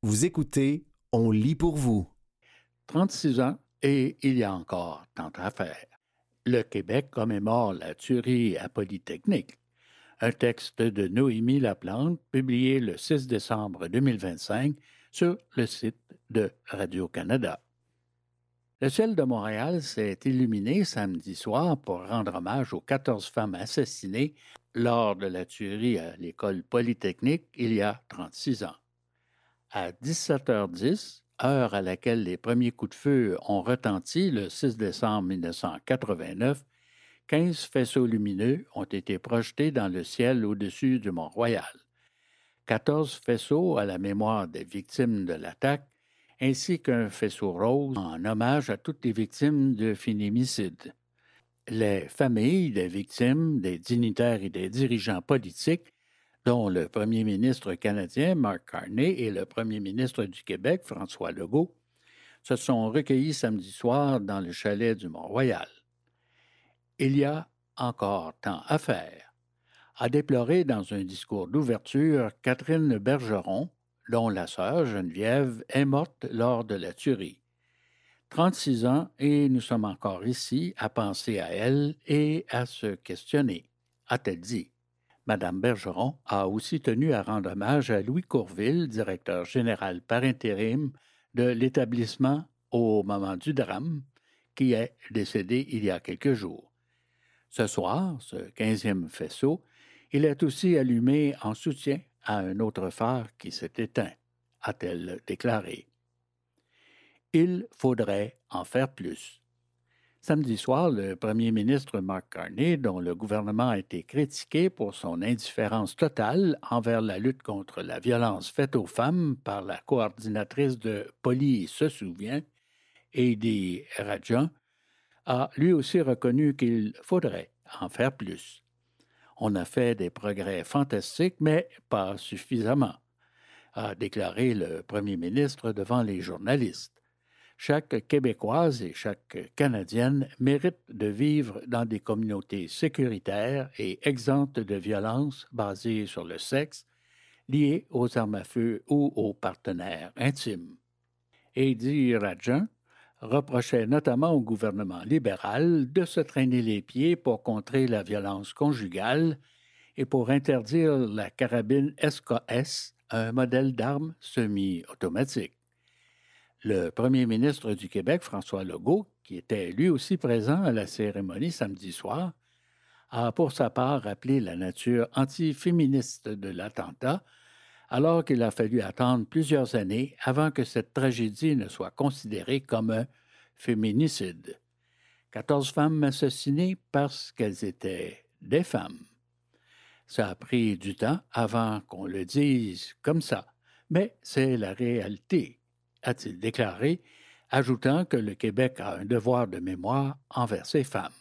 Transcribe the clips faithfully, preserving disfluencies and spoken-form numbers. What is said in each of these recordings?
Vous écoutez, on lit pour vous. trente-six ans et il y a encore tant à faire. Le Québec commémore la tuerie à Polytechnique. Un texte de Noémie Laplante publié le six décembre deux mille vingt-cinq sur le site de Radio-Canada. Le ciel de Montréal s'est illuminé samedi soir pour rendre hommage aux quatorze femmes assassinées lors de la tuerie à l'école Polytechnique il y a trente-six ans. À dix-sept heures dix, heure à laquelle les premiers coups de feu ont retenti le six décembre mille neuf cent quatre-vingt-neuf, quinze faisceaux lumineux ont été projetés dans le ciel au-dessus du Mont-Royal. quatorze faisceaux à la mémoire des victimes de l'attaque, ainsi qu'un faisceau rose en hommage à toutes les victimes de féminicides. Les familles des victimes, des dignitaires et des dirigeants politiques, dont le premier ministre canadien Mark Carney et le premier ministre du Québec François Legault, se sont recueillis samedi soir dans le chalet du Mont-Royal. Il y a encore tant à faire, a déploré dans un discours d'ouverture Catherine Bergeron, dont la sœur Geneviève est morte lors de la tuerie. trente-six ans et nous sommes encore ici à penser à elle et à se questionner, a-t-elle dit. Madame Bergeron a aussi tenu à rendre hommage à Louis Courville, directeur général par intérim de l'établissement au moment du drame, qui est décédé il y a quelques jours. Ce soir, ce quinzième faisceau, il est aussi allumé en soutien à un autre phare qui s'est éteint, a-t-elle déclaré. Il faudrait en faire plus. Samedi soir, le premier ministre Mark Carney, dont le gouvernement a été critiqué pour son indifférence totale envers la lutte contre la violence faite aux femmes par la coordinatrice de Poly se souvient, Heidi Rajan, a lui aussi reconnu qu'il faudrait en faire plus. On a fait des progrès fantastiques, mais pas suffisamment, a déclaré le premier ministre devant les journalistes. Chaque Québécoise et chaque Canadienne mérite de vivre dans des communautés sécuritaires et exemptes de violences basées sur le sexe, liées aux armes à feu ou aux partenaires intimes. Heidi Rajan reprochait notamment au gouvernement libéral de se traîner les pieds pour contrer la violence conjugale et pour interdire la carabine S K S, un modèle d'arme semi-automatique. Le premier ministre du Québec, François Legault, qui était lui aussi présent à la cérémonie samedi soir, a pour sa part rappelé la nature antiféministe de l'attentat, alors qu'il a fallu attendre plusieurs années avant que cette tragédie ne soit considérée comme un féminicide. quatorze femmes assassinées parce qu'elles étaient des femmes. Ça a pris du temps avant qu'on le dise comme ça, mais c'est la réalité, a-t-il déclaré, ajoutant que le Québec a un devoir de mémoire envers ses femmes.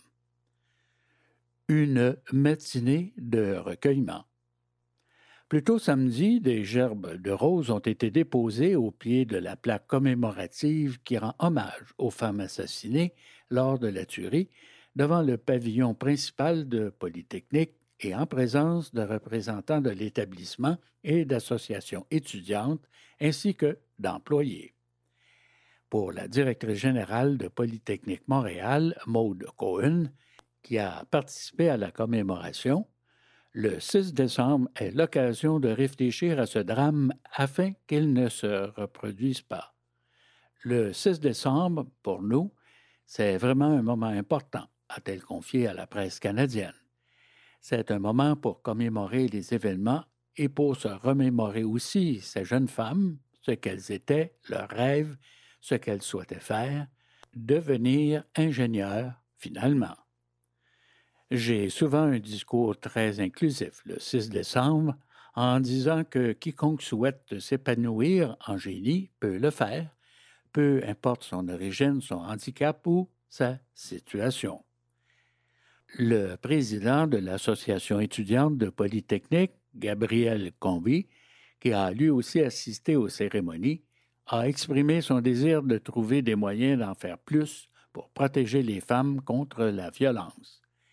Une matinée de recueillement. Plus tôt samedi, des gerbes de roses ont été déposées au pied de la plaque commémorative qui rend hommage aux femmes assassinées lors de la tuerie devant le pavillon principal de Polytechnique et en présence de représentants de l'établissement et d'associations étudiantes ainsi que d'employés. Pour la directrice générale de Polytechnique Montréal, Maude Cohen, qui a participé à la commémoration, le six décembre est l'occasion de réfléchir à ce drame afin qu'il ne se reproduise pas. Le six décembre, pour nous, c'est vraiment un moment important, a-t-elle confié à la presse canadienne. C'est un moment pour commémorer les événements et pour se remémorer aussi ces jeunes femmes, ce qu'elles étaient, leurs rêves, ce qu'elles souhaitaient faire, devenir ingénieurs finalement. J'ai souvent un discours très inclusif le six décembre en disant que quiconque souhaite s'épanouir en génie peut le faire, peu importe son origine, son handicap ou sa situation. Le président de l'Association étudiante de Polytechnique, Gabriel Comby, qui a lui aussi assisté aux cérémonies, a exprimé son désir de trouver des moyens d'en faire plus pour protéger les femmes contre la violence.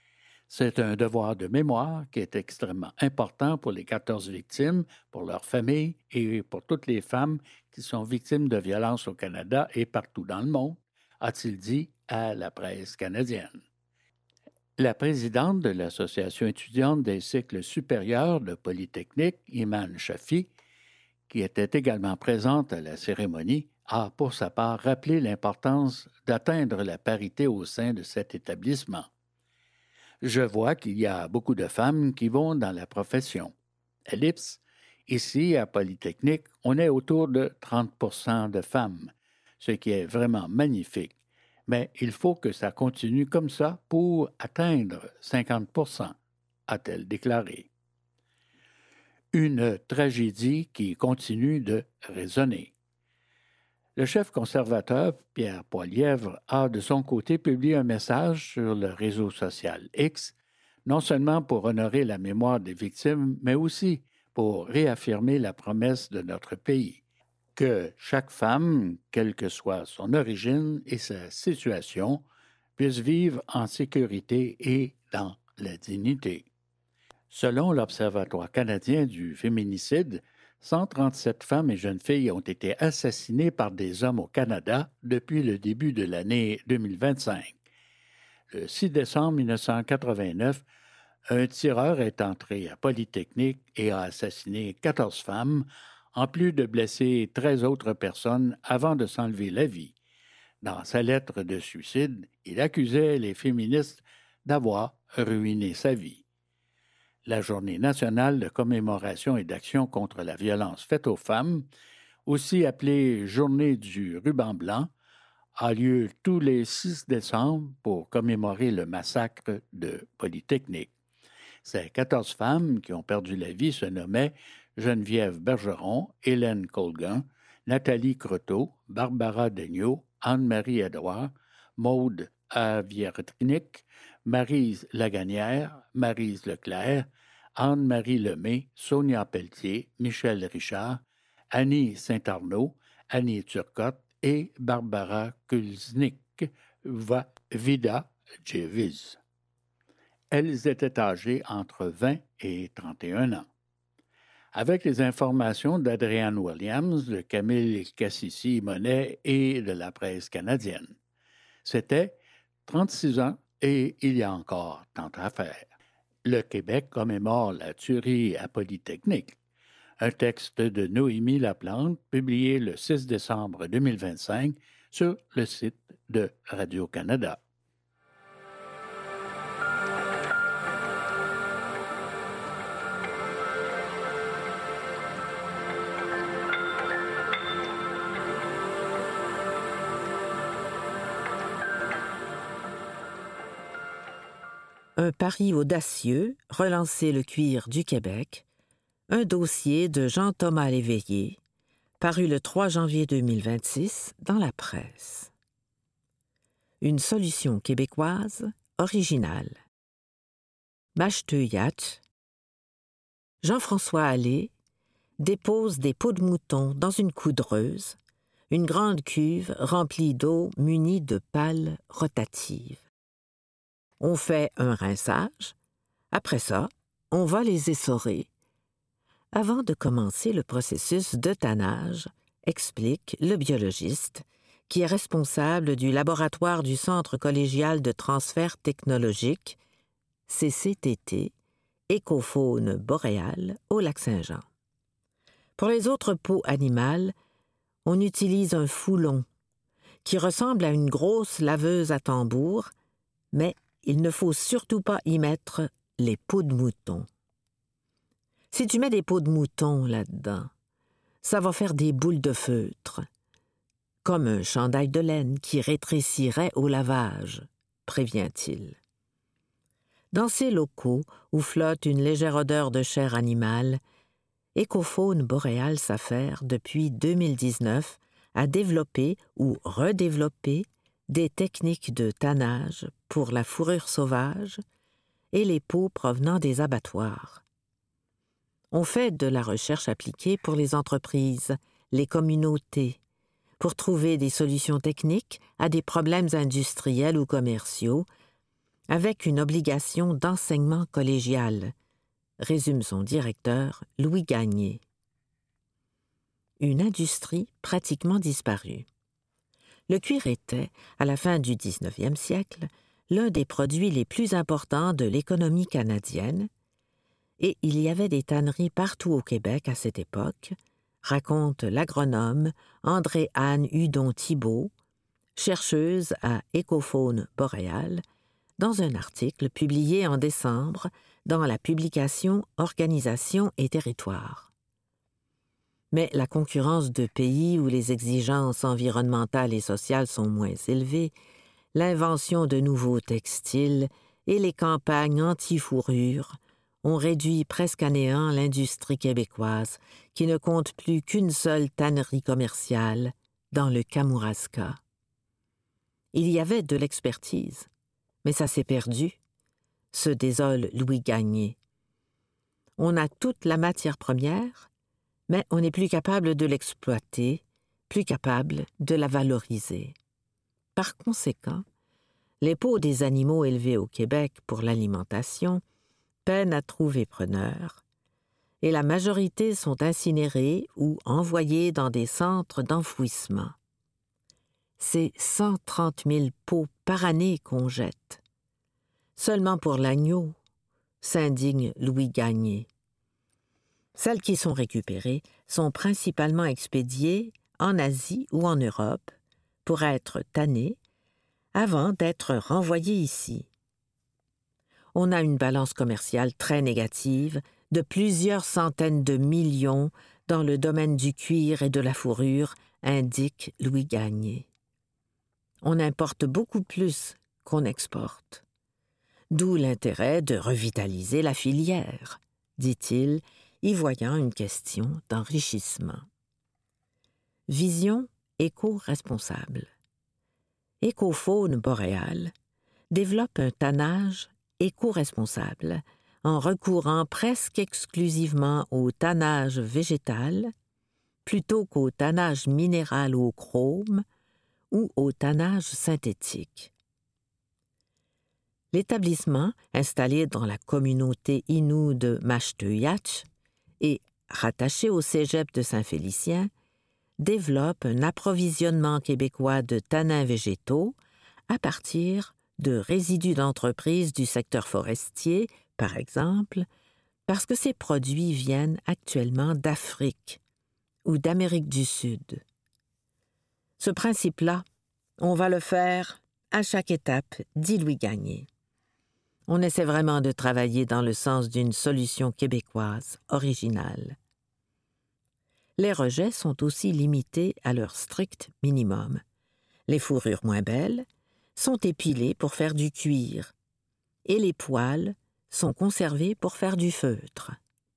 C'est un devoir de mémoire qui est extrêmement important pour les quatorze victimes, pour leurs familles et pour toutes les femmes qui sont victimes de violences au Canada et partout dans le monde, a-t-il dit à la presse canadienne. La présidente de l'Association étudiante des cycles supérieurs de Polytechnique, Iman Shafi, qui était également présente à la cérémonie, a pour sa part rappelé l'importance d'atteindre la parité au sein de cet établissement. Je vois qu'il y a beaucoup de femmes qui vont dans la profession. Ellipse, ici à Polytechnique, on est autour de trente pour cent de femmes, ce qui est vraiment magnifique. Mais il faut que ça continue comme ça pour atteindre cinquante pour cent, a-t-elle déclaré. Une tragédie qui continue de résonner. Le chef conservateur, Pierre Poilievre, a de son côté publié un message sur le réseau social X, non seulement pour honorer la mémoire des victimes, mais aussi pour réaffirmer la promesse de notre pays, que chaque femme, quelle que soit son origine et sa situation, puisse vivre en sécurité et dans la dignité. Selon l'Observatoire canadien du féminicide, cent trente-sept femmes et jeunes filles ont été assassinées par des hommes au Canada depuis le début de l'année deux mille vingt-cinq. Le six décembre mille neuf cent quatre-vingt-neuf, un tireur est entré à Polytechnique et a assassiné quatorze femmes, en plus de blesser treize autres personnes avant de s'enlever la vie. Dans sa lettre de suicide, il accusait les féministes d'avoir ruiné sa vie. La Journée nationale de commémoration et d'action contre la violence faite aux femmes, aussi appelée Journée du ruban blanc, a lieu tous les six décembre pour commémorer le massacre de Polytechnique. Ces quatorze femmes qui ont perdu la vie se nommaient Geneviève Bergeron, Hélène Colgan, Nathalie Croteau, Barbara Degnaud, Anne-Marie Edouard, Maude Aviertinic, Maryse Laganière, Maryse Leclerc, Anne-Marie Lemay, Sonia Pelletier, Michel Richard, Annie Saint-Arnaud, Annie Turcotte et Barbara Kulznik Vida Jeviz. Elles étaient âgées entre vingt et trente et un ans. Avec les informations d'Adrienne Williams, de Camille Cassisi-Monet et de la presse canadienne. C'était trente-six ans et il y a encore tant à faire. Le Québec commémore la tuerie à Polytechnique. Un texte de Noémie Laplante, publié le six décembre deux mille vingt-cinq sur le site de Radio-Canada. Un pari audacieux, relancer le cuir du Québec, un dossier de Jean-Thomas Léveillé, paru le trois janvier deux mille vingt-six dans la presse. Une solution québécoise originale. Mashteuiatch. Jean-François Allais dépose des peaux de mouton dans une coudreuse, une grande cuve remplie d'eau munie de pales rotatives. On fait un rinçage. Après ça, on va les essorer. Avant de commencer le processus de tannage, explique le biologiste, qui est responsable du laboratoire du Centre collégial de transfert technologique, C C T T, Écofaune boréale, au Lac-Saint-Jean. Pour les autres peaux animales, on utilise un foulon, qui ressemble à une grosse laveuse à tambour, mais il ne faut surtout pas y mettre les peaux de mouton. Si tu mets des peaux de mouton là-dedans, ça va faire des boules de feutre, comme un chandail de laine qui rétrécirait au lavage, prévient-il. Dans ces locaux où flotte une légère odeur de chair animale, Écofaune boréale s'affaire depuis deux mille dix-neuf à développer ou redévelopper des techniques de tannage pour la fourrure sauvage et les peaux provenant des abattoirs. On fait de la recherche appliquée pour les entreprises, les communautés, pour trouver des solutions techniques à des problèmes industriels ou commerciaux, avec une obligation d'enseignement collégial, résume son directeur, Louis Gagné. Une industrie pratiquement disparue. Le cuir était, à la fin du dix-neuvième siècle, l'un des produits les plus importants de l'économie canadienne, et il y avait des tanneries partout au Québec à cette époque, raconte l'agronome André-Anne Hudon-Thibault, chercheuse à Écofaune boréale, dans un article publié en décembre dans la publication Organisation et territoire. Mais la concurrence de pays où les exigences environnementales et sociales sont moins élevées, l'invention de nouveaux textiles et les campagnes anti-fourrure ont réduit presque à néant l'industrie québécoise qui ne compte plus qu'une seule tannerie commerciale dans le Kamouraska. Il y avait de l'expertise, mais ça s'est perdu, se désole Louis Gagné. On a toute la matière première, mais on n'est plus capable de l'exploiter, plus capable de la valoriser. Par conséquent, les peaux des animaux élevés au Québec pour l'alimentation peinent à trouver preneur, et la majorité sont incinérées ou envoyées dans des centres d'enfouissement. C'est cent trente mille peaux par année qu'on jette. Seulement pour l'agneau, s'indigne Louis Gagné. Celles qui sont récupérées sont principalement expédiées en Asie ou en Europe pour être tannées avant d'être renvoyées ici. On a une balance commerciale très négative de plusieurs centaines de millions dans le domaine du cuir et de la fourrure, indique Louis Gagné. On importe beaucoup plus qu'on exporte. D'où l'intérêt de revitaliser la filière, dit-il, y voyant une question d'enrichissement. Vision éco-responsable. Écofaune boréale développe un tannage éco-responsable en recourant presque exclusivement au tannage végétal plutôt qu'au tannage minéral au chrome ou au tannage synthétique. L'établissement, installé dans la communauté Innu de Mashteuiatch et rattaché au cégep de Saint-Félicien, développe un approvisionnement québécois de tanins végétaux à partir de résidus d'entreprises du secteur forestier, par exemple, parce que ces produits viennent actuellement d'Afrique ou d'Amérique du Sud. Ce principe-là, on va le faire à chaque étape, dit Louis Gagné. On essaie vraiment de travailler dans le sens d'une solution québécoise originale. Les rejets sont aussi limités à leur strict minimum. Les fourrures moins belles sont épilées pour faire du cuir et les poils sont conservés pour faire du feutre.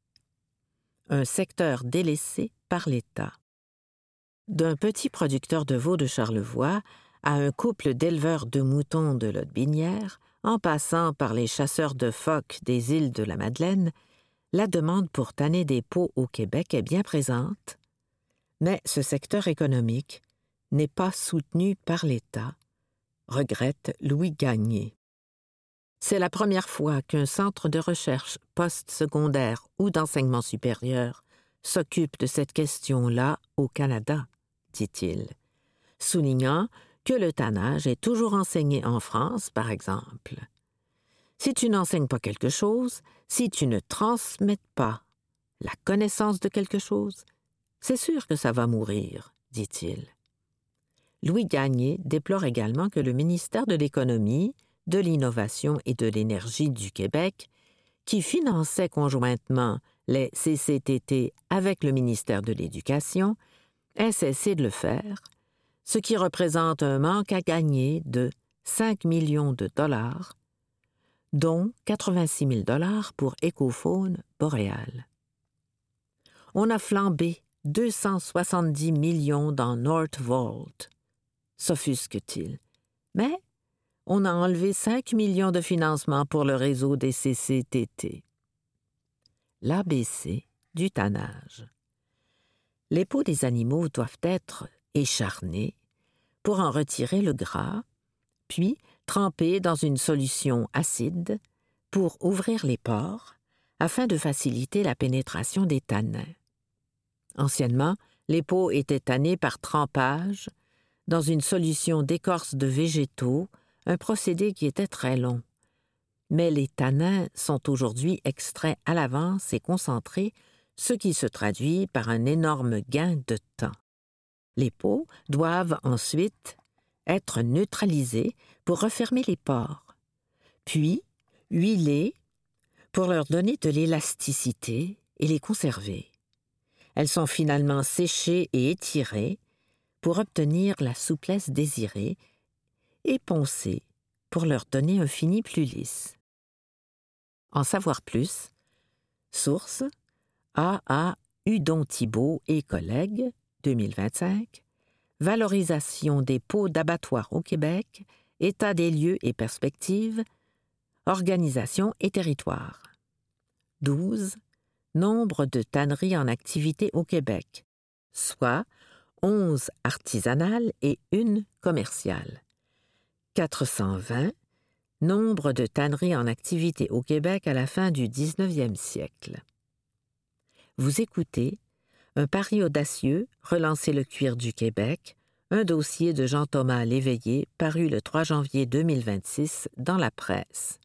Un secteur délaissé par l'État. D'un petit producteur de veau de Charlevoix à un couple d'éleveurs de moutons de Lotbinière, en passant par les chasseurs de phoques des îles de la Madeleine, la demande pour tanner des peaux au Québec est bien présente, mais ce secteur économique n'est pas soutenu par l'État, regrette Louis Gagné. C'est la première fois qu'un centre de recherche postsecondaire ou d'enseignement supérieur s'occupe de cette question-là au Canada, dit-il, soulignant que le tannage est toujours enseigné en France, par exemple. Si tu n'enseignes pas quelque chose, si tu ne transmets pas la connaissance de quelque chose, c'est sûr que ça va mourir, dit-il. Louis Gagné déplore également que le ministère de l'Économie, de l'Innovation et de l'Énergie du Québec, qui finançait conjointement les C C T T avec le ministère de l'Éducation, ait cessé de le faire, ce qui représente un manque à gagner de cinq millions de dollars, dont quatre-vingt-six mille dollars pour Écofaune boréale. On a flambé deux cent soixante-dix millions dans Northvolt, s'offusque-t-il, mais on a enlevé cinq millions de financement pour le réseau des C C T T. L'A B C du tannage. Les peaux des animaux doivent être écharnées pour en retirer le gras, puis trempés dans une solution acide pour ouvrir les pores afin de faciliter la pénétration des tanins. Anciennement, les peaux étaient tannées par trempage dans une solution d'écorce de végétaux, un procédé qui était très long. Mais les tanins sont aujourd'hui extraits à l'avance et concentrés, ce qui se traduit par un énorme gain de temps. Les peaux doivent ensuite être neutralisées pour refermer les pores, puis huilées pour leur donner de l'élasticité et les conserver. Elles sont finalement séchées et étirées pour obtenir la souplesse désirée et poncées pour leur donner un fini plus lisse. En savoir plus, source A A Hudon-Thibault et collègues, deux mille vingt-cinq, Valorisation des peaux d'abattoirs au Québec, état des lieux et perspectives, organisation et territoire. douze. Nombre de tanneries en activité au Québec, soit onze artisanales et une commerciale. quatre cent vingt. Nombre de tanneries en activité au Québec à la fin du dix-neuvième siècle. Vous écoutez Un pari audacieux, relancer le cuir du Québec, un dossier de Jean-Thomas Léveillé paru le trois janvier deux mille vingt-six dans la presse.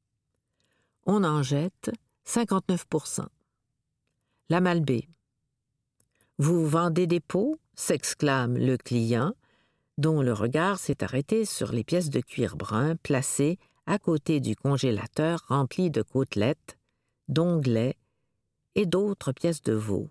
On en jette cinquante-neuf pour cent. La Malbaie. Vous vendez des peaux? S'exclame le client, dont le regard s'est arrêté sur les pièces de cuir brun placées à côté du congélateur rempli de côtelettes, d'onglets et d'autres pièces de veau.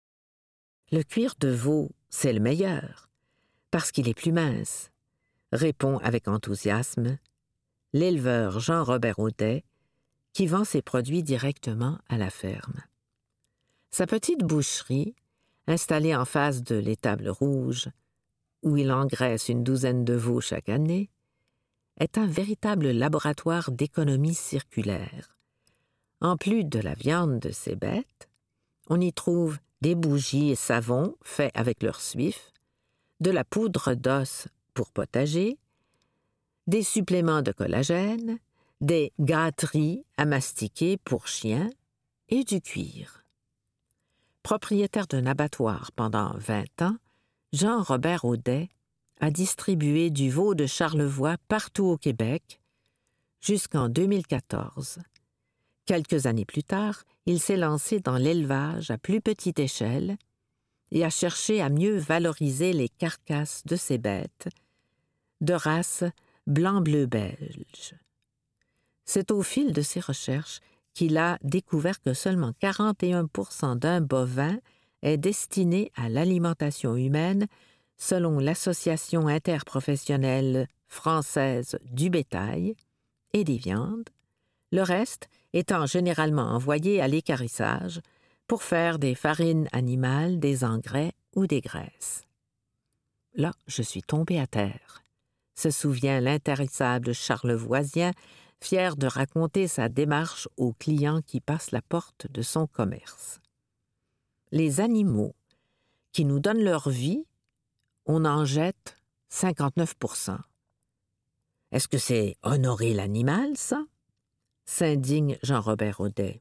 Le cuir de veau, c'est le meilleur, parce qu'il est plus mince, répond avec enthousiasme l'éleveur Jean-Robert Audet, qui vend ses produits directement à la ferme. Sa petite boucherie, installée en face de l'étable rouge, où il engraisse une douzaine de veaux chaque année, est un véritable laboratoire d'économie circulaire. En plus de la viande de ces bêtes, on y trouve des bougies et savons faits avec leur suif, de la poudre d'os pour potager, des suppléments de collagène, des gâteries à mastiquer pour chiens et du cuir. Propriétaire d'un abattoir pendant vingt ans, Jean-Robert Audet a distribué du veau de Charlevoix partout au Québec jusqu'en deux mille quatorze. Quelques années plus tard, il s'est lancé dans l'élevage à plus petite échelle et a cherché à mieux valoriser les carcasses de ces bêtes de race blanc-bleu belge. C'est au fil de ses recherches qu'il a découvert que seulement quarante et un pour cent d'un bovin est destiné à l'alimentation humaine selon l'Association interprofessionnelle française du bétail et des viandes, le reste étant généralement envoyé à l'équarrissage pour faire des farines animales, des engrais ou des graisses. Là, je suis tombé à terre, se souvient l'intarissable charlevoisien, fier de raconter sa démarche aux clients qui passent la porte de son commerce. Les animaux qui nous donnent leur vie, on en jette cinquante-neuf pour cent. Est-ce que c'est honorer l'animal, ça? S'indigne Jean-Robert Audet.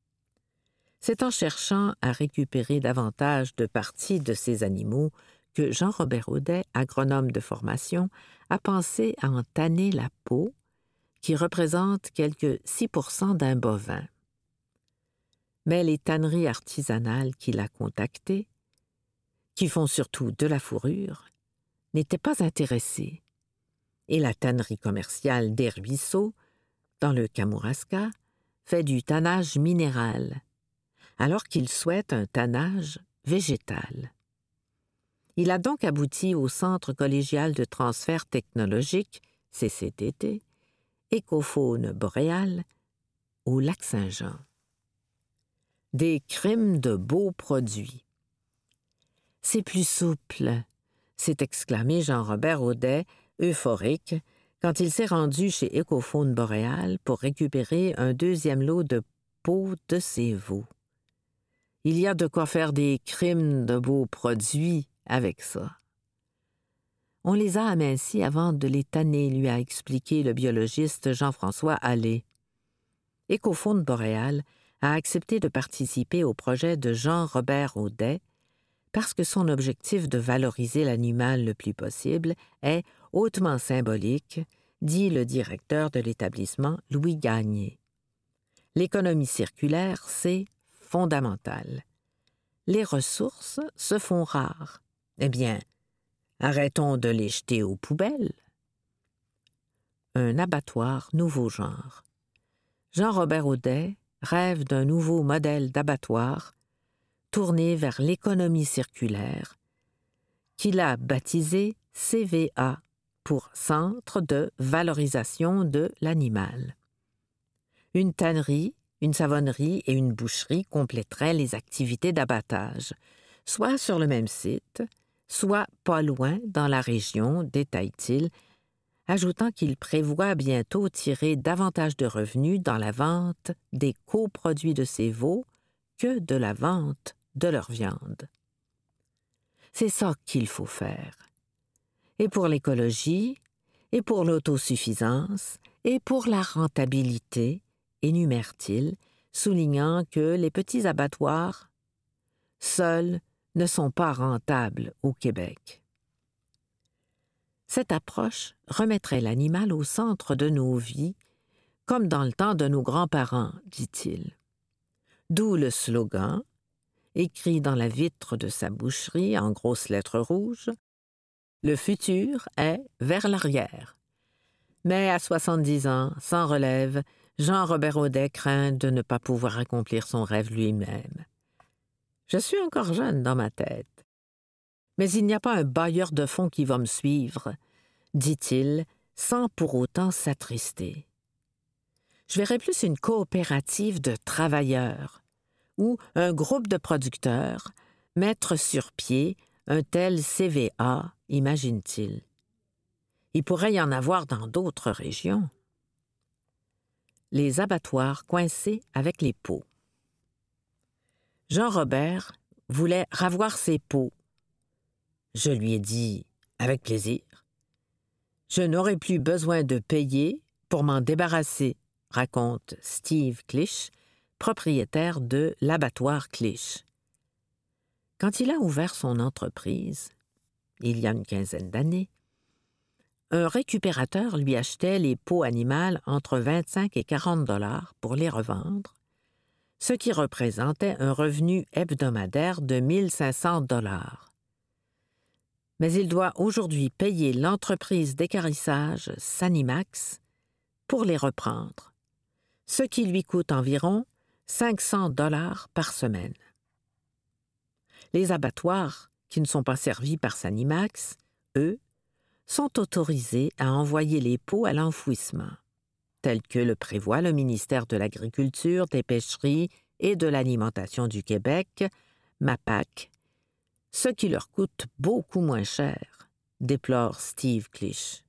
C'est en cherchant à récupérer davantage de parties de ces animaux que Jean-Robert Audet, agronome de formation, a pensé à en tanner la peau, qui représente quelque six pour cent d'un bovin. Mais les tanneries artisanales qu'il a contactées, qui font surtout de la fourrure, n'étaient pas intéressées. Et la tannerie commerciale des Ruisseaux, dans le Kamouraska, fait du tannage minéral, alors qu'il souhaite un tannage végétal. Il a donc abouti au Centre collégial de transfert technologique, C C T T, Écofaune boréale, au Lac-Saint-Jean. Des crimes de beaux produits. C'est plus souple, s'est exclamé Jean-Robert Audet, euphorique, quand il s'est rendu chez Écofaune boréale pour récupérer un deuxième lot de peaux de ses veaux. Il y a de quoi faire des crimes de beaux produits avec ça. On les a amincis avant de les tanner, lui a expliqué le biologiste Jean-François Allais. Écofaune Boréal a accepté de participer au projet de Jean-Robert Audet parce que son objectif de valoriser l'animal le plus possible est hautement symbolique, dit le directeur de l'établissement, Louis Gagné. L'économie circulaire, c'est fondamental. Les ressources se font rares. Eh bien, arrêtons de les jeter aux poubelles. Un abattoir nouveau genre. Jean-Robert Audet rêve d'un nouveau modèle d'abattoir tourné vers l'économie circulaire, qu'il a baptisé C V A pour Centre de valorisation de l'animal. Une tannerie, une savonnerie et une boucherie compléteraient les activités d'abattage, soit sur le même site, soit pas loin dans la région, détaille-t-il, ajoutant qu'il prévoit bientôt tirer davantage de revenus dans la vente des coproduits de ces veaux que de la vente de leur viande. C'est ça qu'il faut faire. Et pour l'écologie, et pour l'autosuffisance, et pour la rentabilité, énumère-t-il, soulignant que les petits abattoirs, seuls, ne sont pas rentables au Québec. Cette approche remettrait l'animal au centre de nos vies, comme dans le temps de nos grands-parents, dit-il. D'où le slogan, écrit dans la vitre de sa boucherie en grosses lettres rouges, « Le futur est vers l'arrière ». Mais à soixante-dix ans, sans relève, Jean-Robert Audet craint de ne pas pouvoir accomplir son rêve lui-même. « Je suis encore jeune dans ma tête. Mais il n'y a pas un bailleur de fonds qui va me suivre, » dit-il, sans pour autant s'attrister. « Je verrais plus une coopérative de travailleurs ou un groupe de producteurs mettre sur pied un tel C V A, imagine-t-il. Il pourrait y en avoir dans d'autres régions. » Les abattoirs coincés avec les pots. Jean-Robert voulait ravoir ses pots. Je lui ai dit « avec plaisir ». Je n'aurai plus besoin de payer pour m'en débarrasser, raconte Steve Clich, propriétaire de l'abattoir Clich. Quand il a ouvert son entreprise, il y a une quinzaine d'années, un récupérateur lui achetait les peaux animales entre vingt-cinq et quarante dollars pour les revendre, ce qui représentait un revenu hebdomadaire de mille cinq cents dollars. Mais il doit aujourd'hui payer l'entreprise d'équarrissage Sanimax pour les reprendre, ce qui lui coûte environ cinq cents dollars par semaine. Les abattoirs qui ne sont pas servis par Sanimax, eux, sont autorisés à envoyer les peaux à l'enfouissement, tel que le prévoit le ministère de l'Agriculture, des Pêcheries et de l'Alimentation du Québec, MAPAQ, ce qui leur coûte beaucoup moins cher, déplore Steve Clich.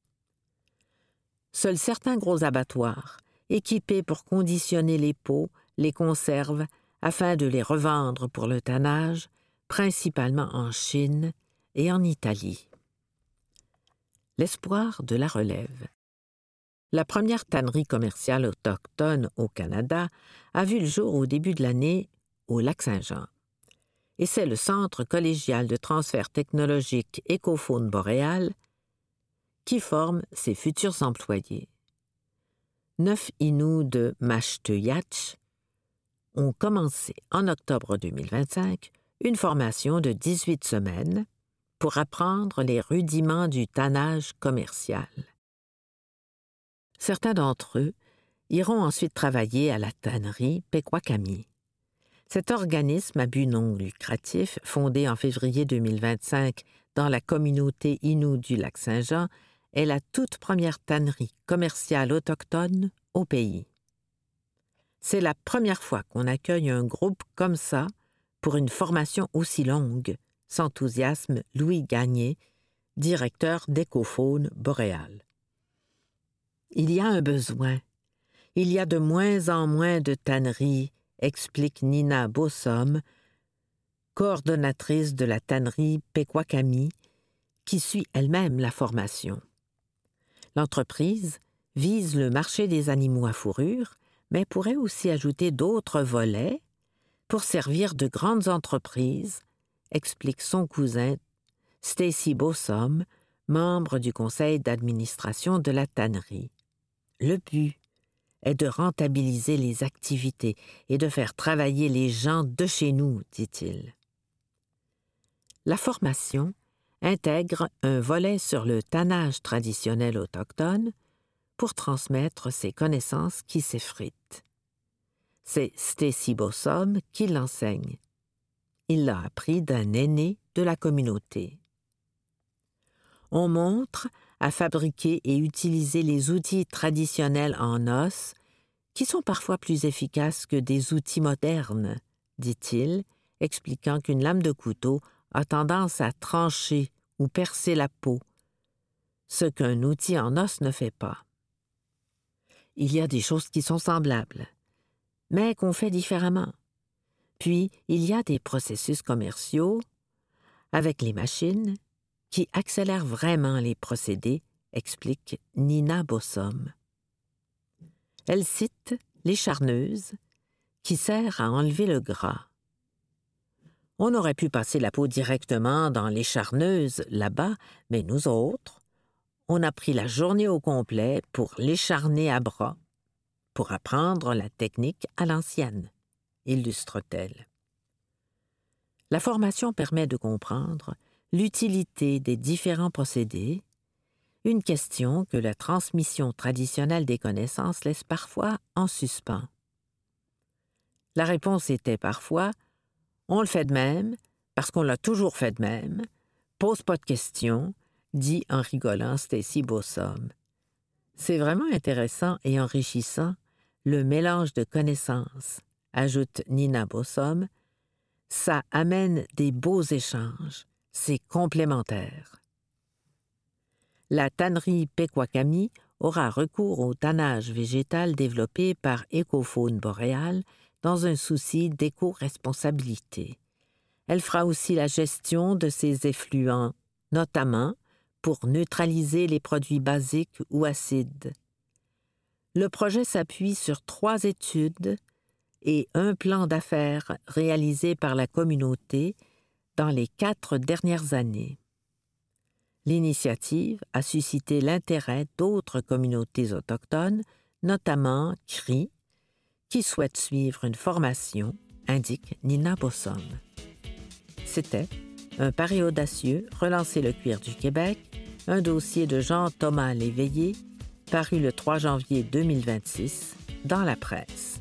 Seuls certains gros abattoirs, équipés pour conditionner les peaux, les conservent afin de les revendre pour le tannage, principalement en Chine et en Italie. L'espoir de la relève. La première tannerie commerciale autochtone au Canada a vu le jour au début de l'année au Lac-Saint-Jean. Et c'est le Centre collégial de transfert technologique Écofaune Boréal qui forme ses futurs employés. Neuf Inuits de Mashteuiatsh ont commencé en octobre deux mille vingt-cinq une formation de dix-huit semaines pour apprendre les rudiments du tannage commercial. Certains d'entre eux iront ensuite travailler à la tannerie Pequakami. Cet organisme à but non lucratif, fondé en février deux mille vingt-cinq dans la communauté Innu du Lac-Saint-Jean, est la toute première tannerie commerciale autochtone au pays. C'est la première fois qu'on accueille un groupe comme ça pour une formation aussi longue, s'enthousiasme Louis Gagné, directeur d'Écofaune Boréal. Il y a un besoin. Il y a de moins en moins de tanneries, explique Nina Bossom, coordonnatrice de la tannerie Pequakami, qui suit elle-même la formation. L'entreprise vise le marché des animaux à fourrure, mais pourrait aussi ajouter d'autres volets pour servir de grandes entreprises, explique son cousin Stacy Bosom, membre du conseil d'administration de la tannerie. Le but est de rentabiliser les activités et de faire travailler les gens de chez nous, dit-il. La formation intègre un volet sur le tannage traditionnel autochtone pour transmettre ces connaissances qui s'effritent. C'est Stacy Bosom qui l'enseigne. Il l'a appris d'un aîné de la communauté. On montre à fabriquer et utiliser les outils traditionnels en os qui sont parfois plus efficaces que des outils modernes, dit-il, expliquant qu'une lame de couteau a tendance à trancher ou percer la peau, ce qu'un outil en os ne fait pas. Il y a des choses qui sont semblables, mais qu'on fait différemment. Puis, il y a des processus commerciaux, avec les machines, qui accélèrent vraiment les procédés, explique Nina Bosom. Elle cite l'écharneuse, qui sert à enlever le gras. On aurait pu passer la peau directement dans l'écharneuse là-bas, mais nous autres, on a pris la journée au complet pour l'écharner à bras, pour apprendre la technique à l'ancienne, illustre-t-elle. La formation permet de comprendre l'utilité des différents procédés, une question que la transmission traditionnelle des connaissances laisse parfois en suspens. La réponse était parfois « on le fait de même, parce qu'on l'a toujours fait de même, pose pas de questions », dit en rigolant Stacy Bosom. C'est vraiment intéressant et enrichissant, le mélange de connaissances, ajoute Nina Bosom. Ça amène des beaux échanges, c'est complémentaire. La tannerie Pequakami aura recours au tannage végétal développé par Ecofaune Boréal dans un souci d'éco-responsabilité. Elle fera aussi la gestion de ses effluents, notamment pour neutraliser les produits basiques ou acides. Le projet s'appuie sur trois études et un plan d'affaires réalisé par la communauté dans les quatre dernières années. L'initiative a suscité l'intérêt d'autres communautés autochtones, notamment Cri, qui souhaitent suivre une formation, indique Nina Bosom. C'était Un pari audacieux, relancer le cuir du Québec, un dossier de Jean-Thomas Léveillé, paru le trois janvier deux mille vingt-six dans la presse.